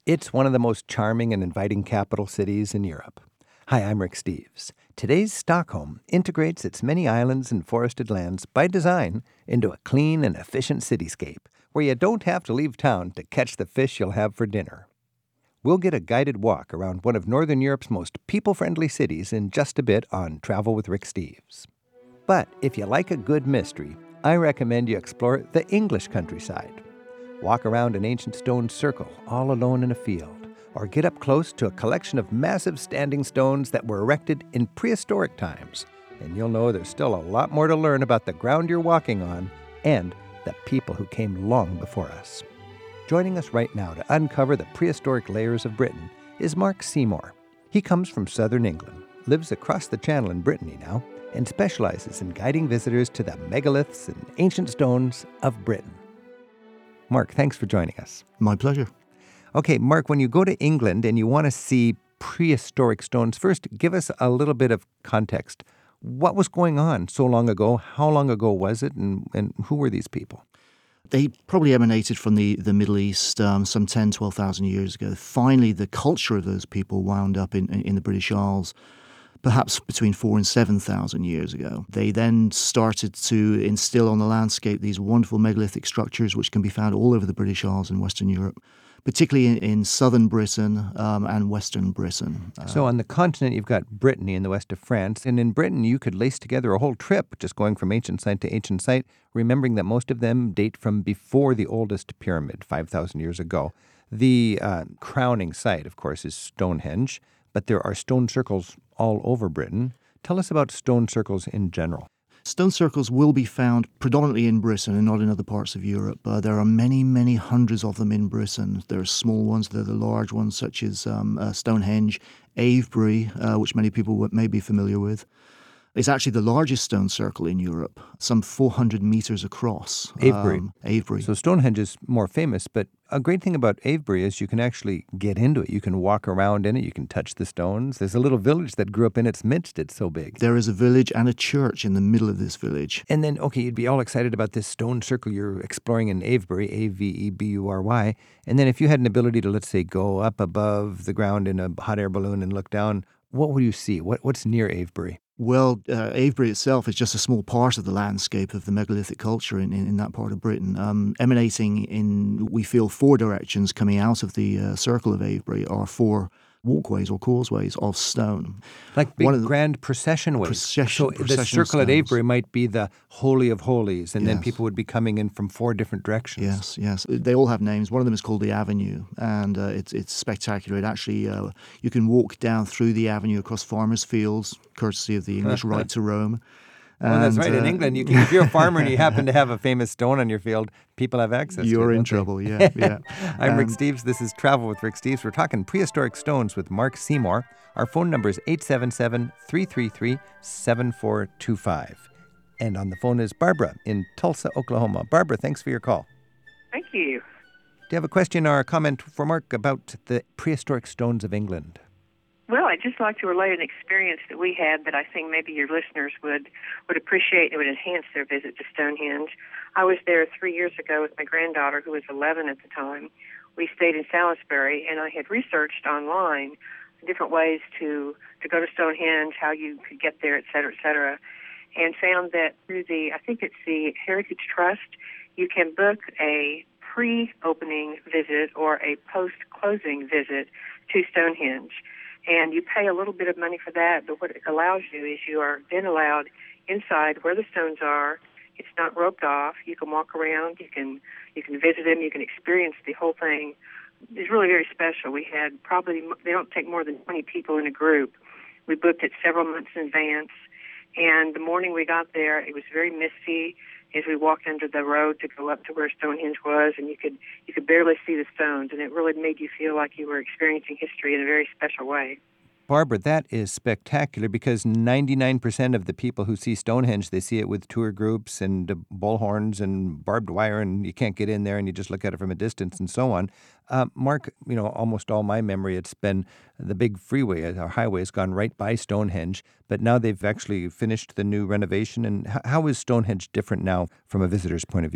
It's one of the most charming and inviting capital cities in Europe. Hi, I'm Rick Steves. Today's Stockholm integrates its many islands and forested lands by design into a clean and efficient cityscape where you don't have to leave town to catch the fish you'll have for dinner. We'll get a guided walk around one of Northern Europe's most people-friendly cities in just a bit on Travel with Rick Steves. But if you like a good mystery, I recommend you explore the English countryside. Walk around an ancient stone circle all alone in a field, or get up close to a collection of massive standing stones that were erected in prehistoric times, and you'll know there's still a lot more to learn about the ground you're walking on and the people who came long before us. Joining us right now to uncover the prehistoric layers of Britain is Mark Seymour. He comes from southern England, lives across the Channel in Brittany now, and specializes in guiding visitors to the megaliths and ancient stones of Britain. Mark, thanks for joining us. My pleasure. Okay, Mark, when you go to England and you want to see prehistoric stones, first give us a little bit of context. What was going on so long ago? How long ago was it? And who were these people? They probably emanated from the Middle East some 10, 12,000 years ago. Finally, the culture of those people wound up in the British Isles, perhaps between 4,000 and 7,000 years ago. They then started to instill on the landscape these wonderful megalithic structures which can be found all over the British Isles and Western Europe, particularly in southern Britain and western Britain. So on the continent, you've got Brittany in the west of France, and in Britain you could lace together a whole trip just going from ancient site to ancient site, remembering that most of them date from before the oldest pyramid, 5,000 years ago. The crowning site, of course, is Stonehenge, but there are stone circles all over Britain. Tell us about stone circles in general. Stone circles will be found predominantly in Britain and not in other parts of Europe. There are many, many hundreds of them in Britain. There are small ones, there are the large ones such as Stonehenge, Avebury, which many people may be familiar with. It's actually the largest stone circle in Europe, some 400 meters across. Avebury. Avebury. So Stonehenge is more famous, but a great thing about Avebury is you can actually get into it. You can walk around in it. You can touch the stones. There's a little village that grew up in its midst. It's so big. There is a village and a church in the middle of this village. And then, okay, you'd be all excited about this stone circle you're exploring in Avebury, Avebury. And then if you had an ability to, let's say, go up above the ground in a hot air balloon and look down, what would you see? What's near Avebury? Well, Avebury itself is just a small part of the landscape of the megalithic culture in that part of Britain. Emanating in, we feel, four directions coming out of the circle of Avebury are four walkways or causeways of stone. Like big grand procession ways. So the circle at Avebury might be the Holy of Holies, and then people would be coming in from four different directions. Yes. They all have names. One of them is called the Avenue, and it's spectacular. It actually, you can walk down through the avenue across farmers' fields, courtesy of the English right to roam. Well, that's right. In England, if you're a farmer and you happen to have a famous stone on your field, people have access to it. You're in trouble, yeah. I'm Rick Steves. This is Travel with Rick Steves. We're talking prehistoric stones with Mark Seymour. Our phone number is 877-333-7425. And on the phone is Barbara in Tulsa, Oklahoma. Barbara, thanks for your call. Thank you. Do you have a question or a comment for Mark about the prehistoric stones of England? Well, I'd just like to relay an experience that we had that I think maybe your listeners would appreciate and would enhance their visit to Stonehenge. I was there 3 years ago with my granddaughter, who was 11 at the time. We stayed in Salisbury, and I had researched online different ways to go to Stonehenge, how you could get there, et cetera, and found that through I think it's the Heritage Trust, you can book a pre-opening visit or a post-closing visit to Stonehenge. And you pay a little bit of money for that, but what it allows you is you are then allowed inside where the stones are. It's not roped off. You can walk around. You can visit them. You can experience the whole thing. It's really very special. We had they don't take more than 20 people in a group. We booked it several months in advance. And the morning we got there, it was very misty as we walked under the road to go up to where Stonehenge was, and you could barely see the stones, and it really made you feel like you were experiencing history in a very special way. Barbara, that is spectacular because 99% of the people who see Stonehenge, they see it with tour groups and bullhorns and barbed wire, and you can't get in there and you just look at it from a distance and so on. Mark, almost all my memory, it's been the big freeway, our highway has gone right by Stonehenge, but now they've actually finished the new renovation. And how is Stonehenge different now from a visitor's point of view?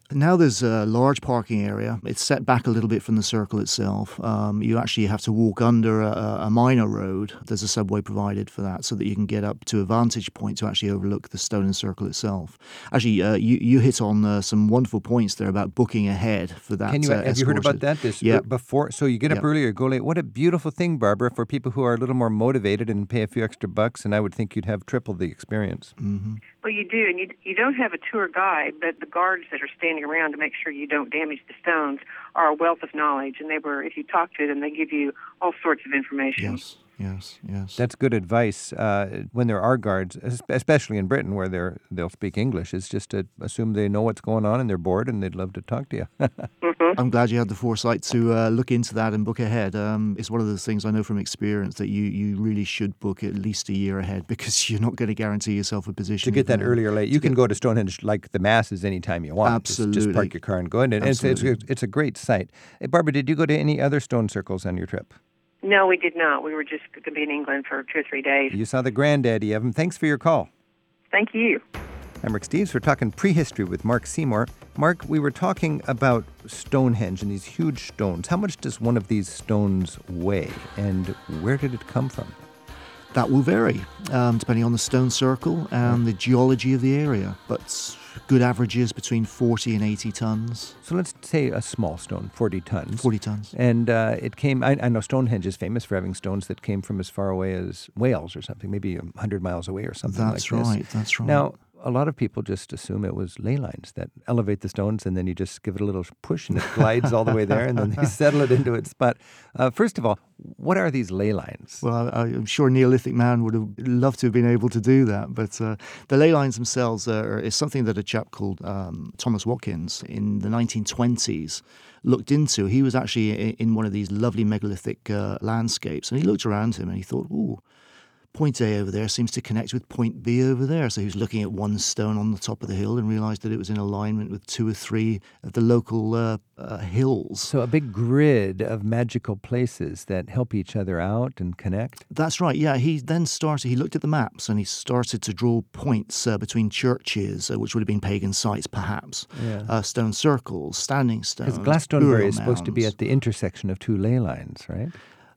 Now there's a large parking area. It's set back a little bit from the circle itself. You actually have to walk under a minor road. There's a subway provided for that so that you can get up to a vantage point to actually overlook the stone and circle itself. Actually, you hit on some wonderful points there about booking ahead for that. Have you heard about that? Before, so you get up earlier, go late. What a beautiful thing, Barbara, for people who are a little more motivated and pay a few extra bucks, and I would think you'd have triple the experience. Mm-hmm. Well, you do, and you don't have a tour guide, but the guards that are standing around to make sure you don't damage the stones are a wealth of knowledge, and if you talk to them, they give you all sorts of information. Yes. That's good advice. When there are guards, especially in Britain where they'll speak English, it's just to assume they know what's going on and they're bored and they'd love to talk to you. Mm-hmm. I'm glad you had the foresight to look into that and book ahead. It's one of those things I know from experience that you really should book at least a year ahead because you're not going to guarantee yourself a position. To get that early or late. You can go to Stonehenge like the masses anytime you want. Absolutely. Just park your car and go in. And it's a great site. Hey, Barbara, did you go to any other stone circles on your trip? No, we did not. We were just going to be in England for 2 or 3 days. You saw the granddaddy of them. Thanks for your call. Thank you. I'm Rick Steves. We're talking prehistory with Mark Seymour. Mark, we were talking about Stonehenge and these huge stones. How much does one of these stones weigh, and where did it come from? That will vary, depending on the stone circle and the geology of the area, but good averages between 40 and 80 tons. So let's say a small stone, 40 tons. 40 tons. And it came, I know Stonehenge is famous for having stones that came from as far away as Wales or something, maybe 100 miles away or something like this. That's right. Now, a lot of people just assume it was ley lines that elevate the stones and then you just give it a little push and it glides all the way there and then they settle it into its spot. First of all, what are these ley lines? Well, I'm sure Neolithic man would have loved to have been able to do that, but the ley lines themselves is something that a chap called Thomas Watkins in the 1920s looked into. He was actually in one of these lovely megalithic landscapes and he looked around him and he thought, ooh, point A over there seems to connect with point B over there. So he was looking at one stone on the top of the hill and realized that it was in alignment with 2 or 3 of the local hills. So a big grid of magical places that help each other out and connect? That's right, yeah. He looked at the maps and he started to draw points between churches, which would have been pagan sites perhaps, stone circles, standing stones. Because Glastonbury is mounds. supposed to be at the intersection of 2 ley lines, right?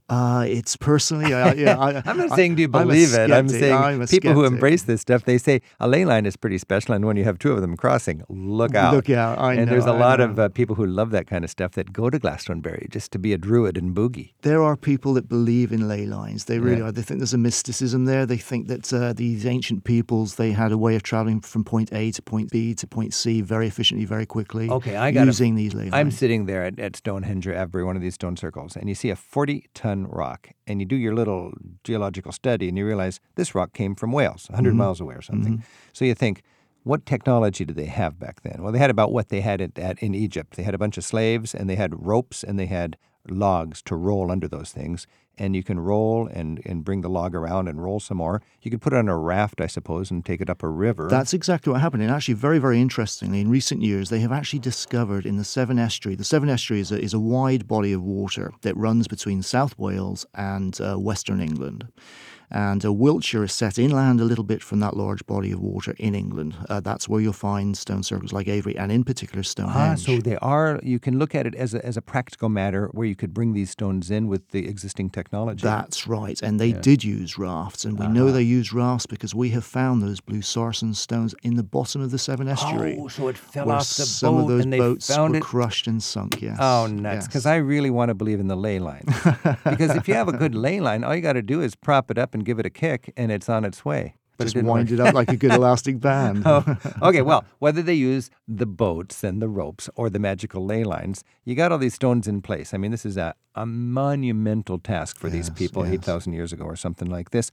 It's personally, I'm not saying do you believe it. I'm saying people who embrace this stuff, they say a ley line is pretty special, and when you have 2 of them crossing, look out. Look out, I know. And there's a lot of people who love that kind of stuff that go to Glastonbury just to be a druid and boogie. There are people that believe in ley lines. They really are. They think there's a mysticism there. They think that these ancient peoples, they had a way of traveling from point A to point B to point C very efficiently, very quickly. Okay, using these ley lines. I'm sitting there at Stonehenge or Avebury, one of these stone circles, and you see a 40-ton rock, and you do your little geological study, and you realize this rock came from Wales, 100 miles away or something. Mm-hmm. So you think, what technology did they have back then? Well, they had about what they had in Egypt. They had a bunch of slaves, and they had ropes, and they had logs to roll under those things. And you can roll and bring the log around and roll some more. You could put it on a raft, I suppose, and take it up a river. That's exactly what happened. And actually, very, very interestingly, in recent years, they have actually discovered in the Severn Estuary. The Severn Estuary is a wide body of water that runs between South Wales and Western England. And Wiltshire is set inland a little bit from that large body of water in England. That's where you'll find stone circles like Avebury, and in particular Stonehenge. So they are, you can look at it as a practical matter where you could bring these stones in with the existing technology. That's right. And they did use rafts. And we know they used rafts because we have found those blue sarsen stones in the bottom of the Severn Estuary. Oh, so it fell off the some boat of those and they boats found were it. crushed and sunk, yes. Oh, nuts. Because I really want to believe in the ley lines. Because if you have a good ley line, all you got to do is prop it up and give it a kick, and it's on its way. But just wind it up like a good elastic band. Okay, well, whether they use the boats and the ropes or the magical ley lines, you got all these stones in place. I mean, this is a monumental task for these people 8,000 years ago or something like this.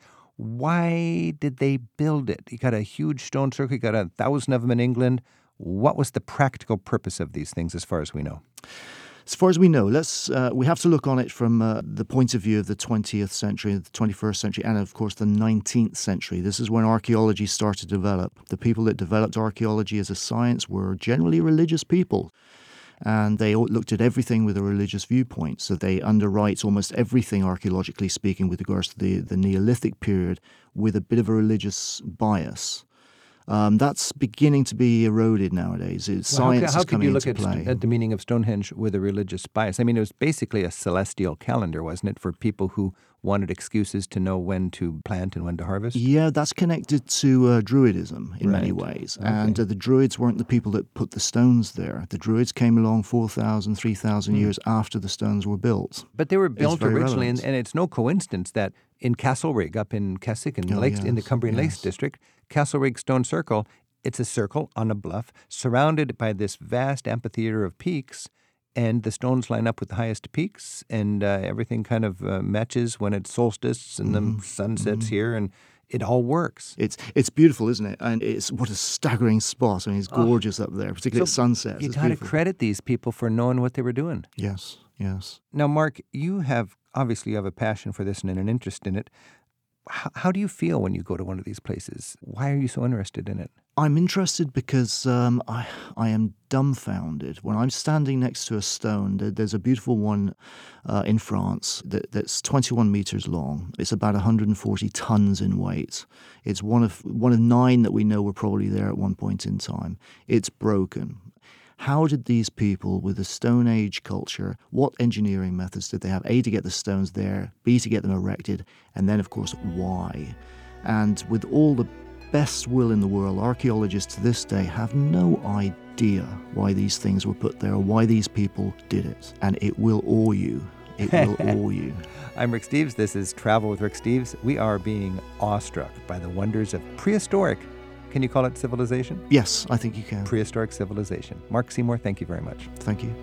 Why did they build it? You got a huge stone circle, you got 1,000 of them in England. What was the practical purpose of these things as far as we know? As far as we know, we have to look on it from the point of view of the 20th century, the 21st century, and of course the 19th century. This is when archaeology started to develop. The people that developed archaeology as a science were generally religious people, and they looked at everything with a religious viewpoint. So they underwrite almost everything, archaeologically speaking, with regards to the Neolithic period with a bit of a religious bias. That's beginning to be eroded nowadays. Science how is could coming you look into play. at the meaning of Stonehenge with a religious bias? I mean, it was basically a celestial calendar, wasn't it, for people who wanted excuses to know when to plant and when to harvest? Yeah, that's connected to Druidism in many Right. ways. Okay. And the Druids weren't the people that put the stones there. The Druids came along 4,000, 3,000 years after the stones were built. But they were built very originally, relevant. and it's no coincidence that in Castlereagh, up in Keswick, in the yes, Cumbrian Lakes yes. district, Castlereagh Stone Circle, it's a circle on a bluff surrounded by this vast amphitheater of peaks, and the stones line up with the highest peaks, and everything kind of matches when it's solstice and the sun sets here, and it all works. It's beautiful, isn't it? And what a staggering spot. I mean, it's gorgeous up there, particularly at sunsets. You It's got to beautiful. credit these people for knowing what they were doing. Yes, yes. Now, Mark, you have a passion for this and an interest in it. How do you feel when you go to one of these places? Why are you so interested in it? I'm interested because I am dumbfounded. When I'm standing next to a stone, there's a beautiful one in France that's 21 meters long. It's about 140 tons in weight. It's one of 9 that we know were probably there at one point in time. It's broken. How did these people with a Stone Age culture, what engineering methods did they have? A, to get the stones there, B, to get them erected, and then, of course, why? And with all the best will in the world, archaeologists to this day have no idea why these things were put there, why these people did it. And it will awe you. It will awe you. I'm Rick Steves. This is Travel with Rick Steves. We are being awestruck by the wonders of prehistoric, can you call it civilization? Yes, I think you can. Prehistoric civilization. Mark Seymour, thank you very much. Thank you.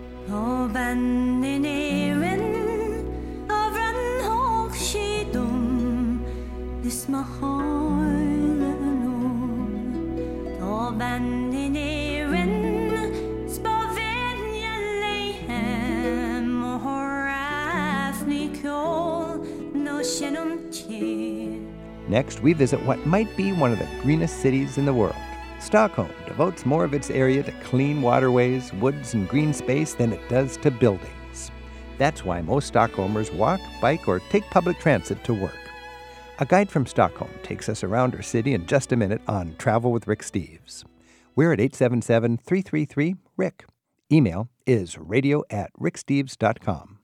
Next, we visit what might be one of the greenest cities in the world. Stockholm devotes more of its area to clean waterways, woods, and green space than it does to buildings. That's why most Stockholmers walk, bike, or take public transit to work. A guide from Stockholm takes us around our city in just a minute on Travel with Rick Steves. We're at 877-333-RICK. Email is radio@ricksteves.com.